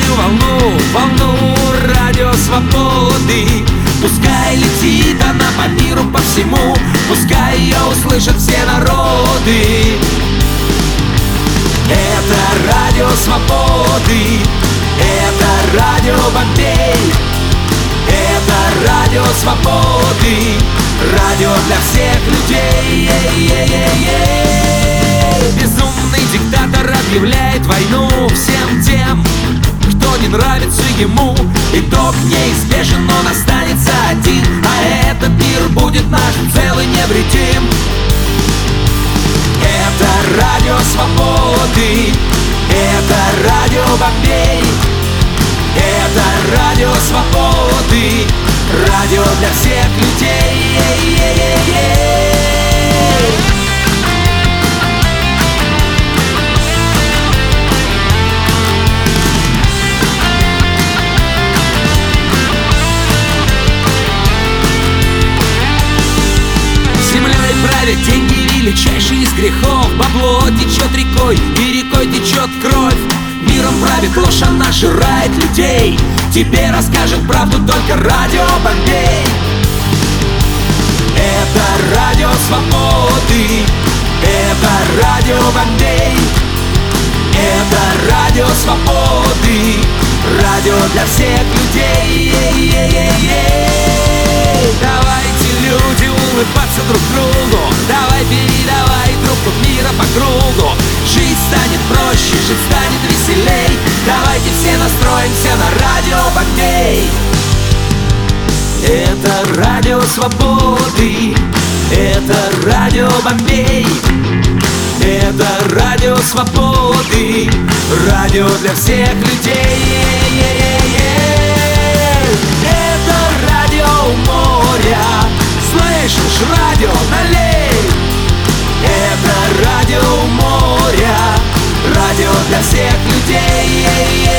сильную волну, волну радио свободы. Пускай летит она по миру, по всему, пускай ее услышат все народы. Это радио свободы, это радио Бомбей, это радио свободы, радио для всех людей. Безумный диктатор объявляет войну всем тем, кто не нравится ему. Итог неизбежен, он останется один, а этот мир будет наш цел и невредим. Это радио свободы, это радио Бомбей, это радио свободы, радио для всех людей. Землей правят деньги, величайший из грехов. Бабло течет рекой, и рекой течет кровь. Миром правит ложь, она жирает людей. Тебе расскажет правду только радио Бомбей. Это радио свободы, это радио Бомбей, это радио свободы, радио для всех людей. Давайте, люди, улыбаться друг другу, давай передавай трубку мира по кругу. Жизнь станет проще, жить станет веселей. Давайте все настроимся на радио Бомбей. Это радио свободы, это радио Бомбей, это радио свободы, радио для всех людей. Это радио у моря, слышишь, радио налей. Это радио у моря, радио для всех людей.